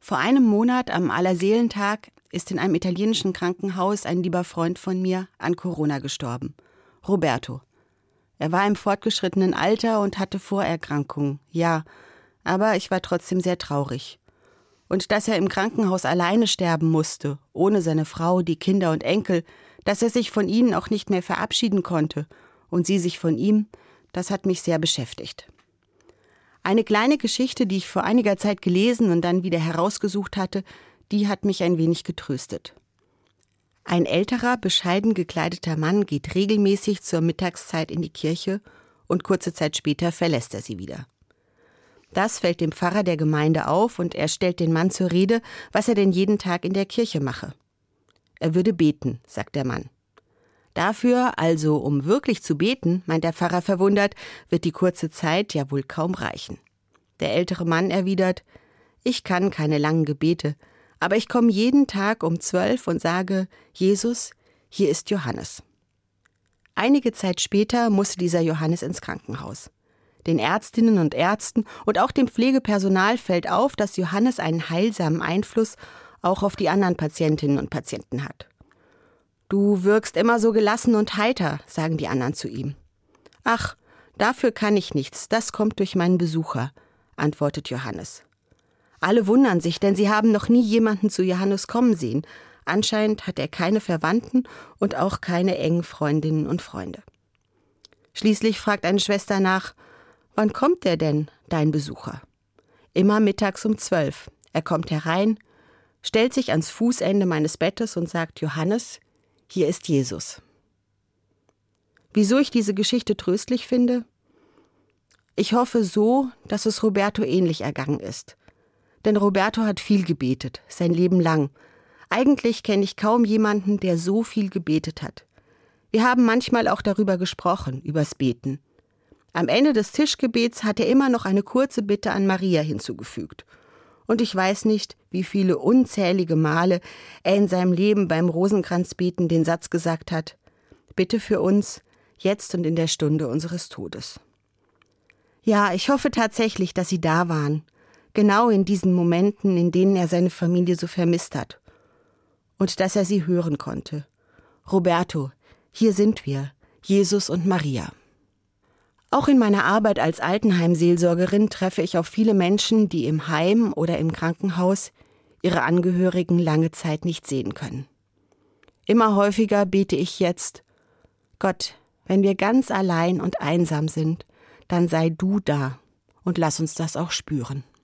Vor einem Monat am Allerseelentag ist in einem italienischen Krankenhaus ein lieber Freund von mir an Corona gestorben. Roberto. Er war im fortgeschrittenen Alter und hatte Vorerkrankungen, ja, aber ich war trotzdem sehr traurig. Und dass er im Krankenhaus alleine sterben musste, ohne seine Frau, die Kinder und Enkel, dass er sich von ihnen auch nicht mehr verabschieden konnte und sie sich von ihm, das hat mich sehr beschäftigt. Eine kleine Geschichte, die ich vor einiger Zeit gelesen und dann wieder herausgesucht hatte, die hat mich ein wenig getröstet. Ein älterer, bescheiden gekleideter Mann geht regelmäßig zur Mittagszeit in die Kirche und kurze Zeit später verlässt er sie wieder. Das fällt dem Pfarrer der Gemeinde auf und er stellt den Mann zur Rede, was er denn jeden Tag in der Kirche mache. Er würde beten, sagt der Mann. Dafür, also um wirklich zu beten, meint der Pfarrer verwundert, wird die kurze Zeit ja wohl kaum reichen. Der ältere Mann erwidert: Ich kann keine langen Gebete, aber ich komme jeden Tag um 12 und sage: Jesus, hier ist Johannes. Einige Zeit später musste dieser Johannes ins Krankenhaus. Den Ärztinnen und Ärzten und auch dem Pflegepersonal fällt auf, dass Johannes einen heilsamen Einfluss auch auf die anderen Patientinnen und Patienten hat. Du wirkst immer so gelassen und heiter, sagen die anderen zu ihm. Ach, dafür kann ich nichts, das kommt durch meinen Besucher, antwortet Johannes. Alle wundern sich, denn sie haben noch nie jemanden zu Johannes kommen sehen. Anscheinend hat er keine Verwandten und auch keine engen Freundinnen und Freunde. Schließlich fragt eine Schwester nach: Wann kommt der denn, dein Besucher? Immer mittags um 12. Er kommt herein, stellt sich ans Fußende meines Bettes und sagt: Johannes, hier ist Jesus. Wieso ich diese Geschichte tröstlich finde? Ich hoffe so, dass es Roberto ähnlich ergangen ist. Denn Roberto hat viel gebetet, sein Leben lang. Eigentlich kenne ich kaum jemanden, der so viel gebetet hat. Wir haben manchmal auch darüber gesprochen, übers Beten. Am Ende des Tischgebets hat er immer noch eine kurze Bitte an Maria hinzugefügt. Und ich weiß nicht, wie viele unzählige Male er in seinem Leben beim Rosenkranzbeten den Satz gesagt hat: Bitte für uns, jetzt und in der Stunde unseres Todes. Ja, ich hoffe tatsächlich, dass Sie da waren. Genau in diesen Momenten, in denen er seine Familie so vermisst hat. Und dass er sie hören konnte. Roberto, hier sind wir, Jesus und Maria. Auch in meiner Arbeit als Altenheimseelsorgerin treffe ich auf viele Menschen, die im Heim oder im Krankenhaus ihre Angehörigen lange Zeit nicht sehen können. Immer häufiger bete ich jetzt: Gott, wenn wir ganz allein und einsam sind, dann sei du da und lass uns das auch spüren.